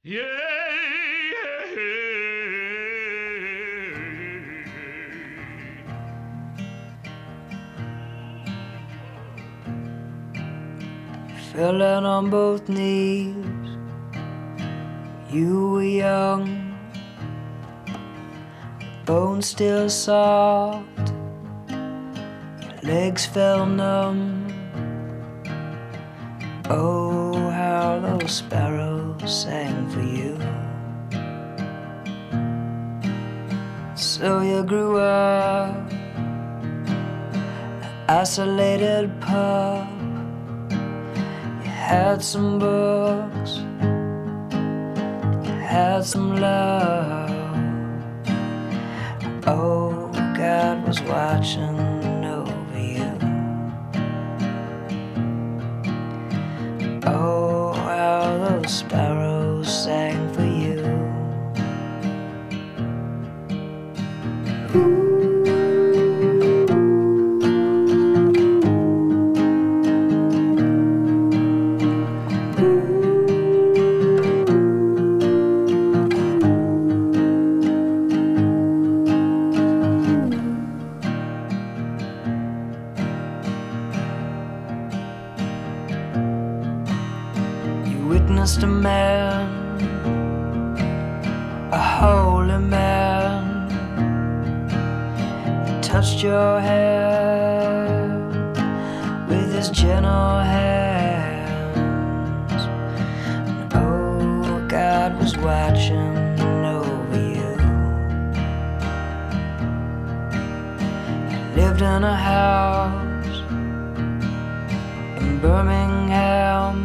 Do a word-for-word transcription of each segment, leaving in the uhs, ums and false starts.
Fell down on both knees. You were young, bones still soft, your legs felt numb. Oh, how those sparrows sang for you. So you grew up, an isolated pup. You had some books, you had some love. Oh, God was watching over you. Oh, how those sparrows sang for you. Witnessed a man, a holy man. He touched your hair with his gentle hands. And oh, God was watching over you. You lived in a house in Birmingham,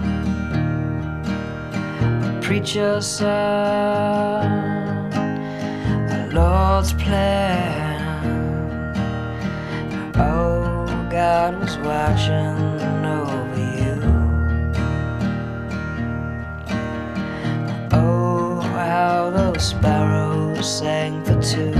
preacher's son, the Lord's plan. Oh, God was watching over you. Oh, how those sparrows sang for two.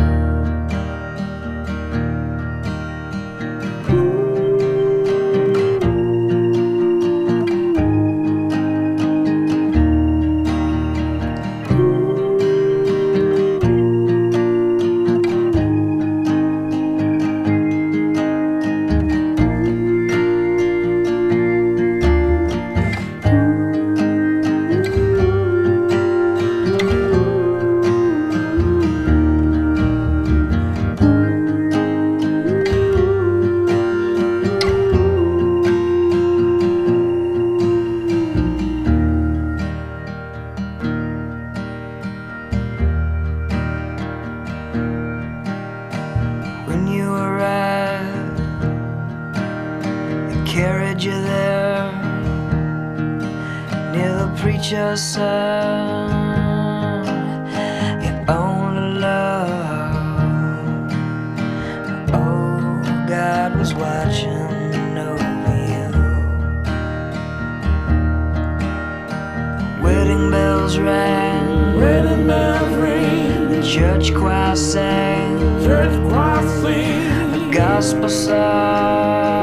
When you arrived, they carried you there near the preacher's son, your only love. Oh, God was watching over you. Wedding bells rang, Wedding bells ring, the church choir sang, church choir sing, a gospel song.